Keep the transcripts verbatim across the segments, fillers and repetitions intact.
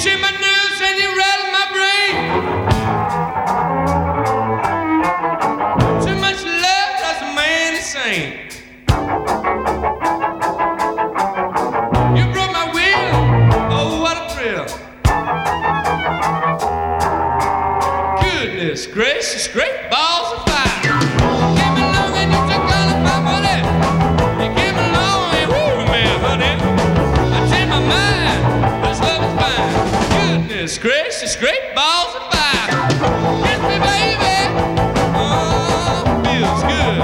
shake my nerves and you rattle my brain. Too much love drives a man insane. You broke my will, oh what a thrill. Goodness gracious, great balls of fire. You came along and you took all of my money. You came along and woo me, honey. I changed my mind, this love is fine. Goodness gracious, great balls of fire. Kiss me, baby. Oh, feels good.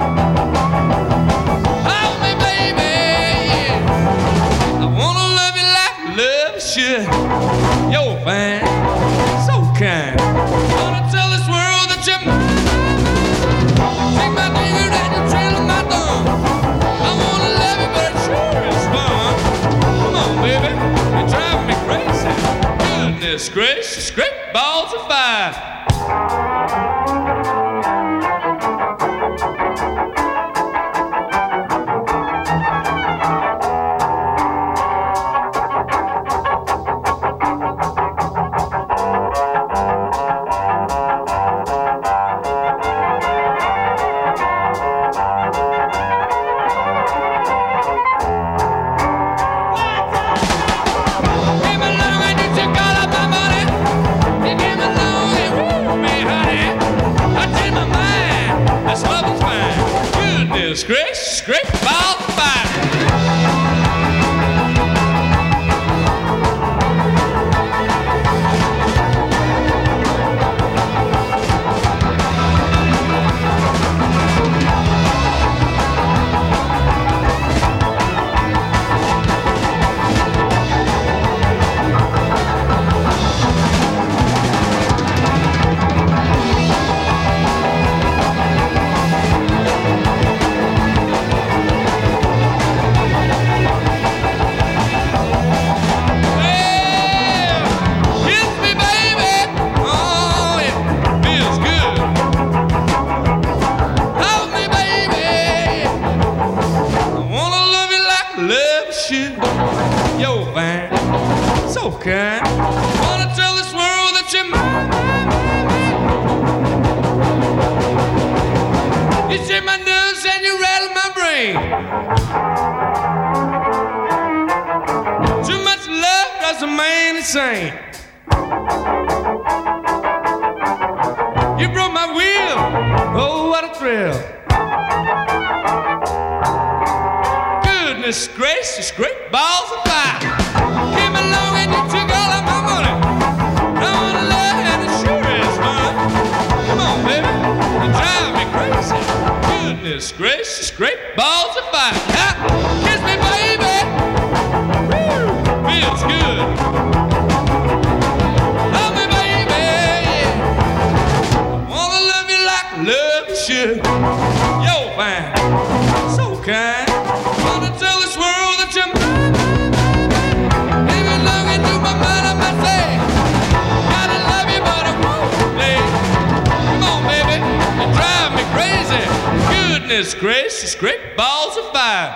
Hold me, baby, yeah. I wanna love you like love should. You're fine, so kind. Wanna tell this world that you're mine. Take my finger and you trail my thumb. I wanna love you, but it sure is fun. Come on, baby, you're driving me crazy. Goodness gracious, great balls of fire. Came along and you took all of my money. You came along and woo me, honey. I changed my mind, this love is fine. Goodness gracious, great balls of fire. Kiss me, baby. Oh, it feels good. Hold me, baby. I wanna love you like love should. You're fine, so kind. Wanna tell this world that you're mine, mine, mine, mine. You shake my nerves and you rattle my brain. Too much love drives a man insane. You broke my will, oh what a thrill. Goodness gracious, great balls of fire. Came along and you took all of my money. I wanna love and it sure is fun. Come on, baby, you drive me crazy. Goodness gracious, great balls of fire. Ah, kiss me, baby. Woo, feels good. Love me, baby, yeah. I wanna love you like love should. You're fine, so kind. Wanna tell this world that you're mine, mine, mine. Baby, long into my mind, I must say, gotta love you, but I won't play. Come on, baby, you drive me crazy. Goodness gracious, great balls of fire.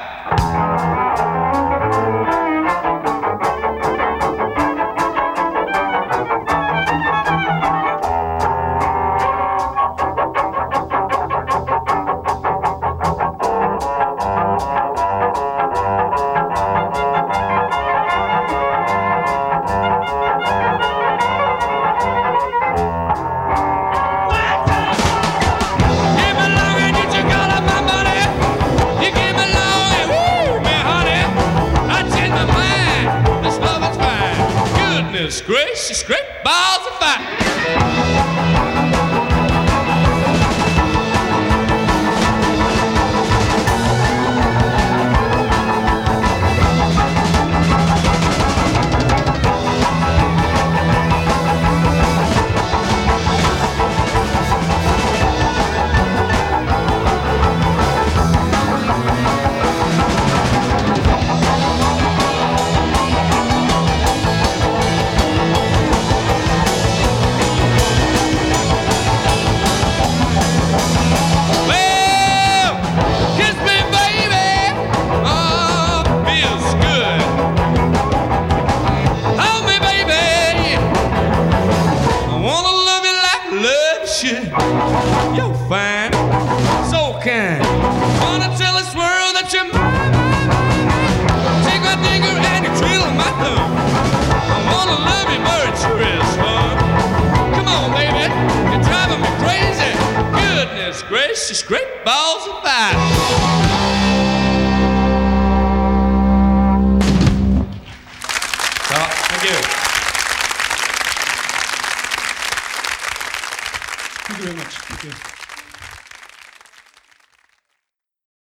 Came along and you took all of my money. You came along and woo me, honey. I changed my mind, this love is fine. Goodness gracious, great balls of fire. Goodness gracious, great balls of fire. Well, thank you. Thank you very much. Thank you.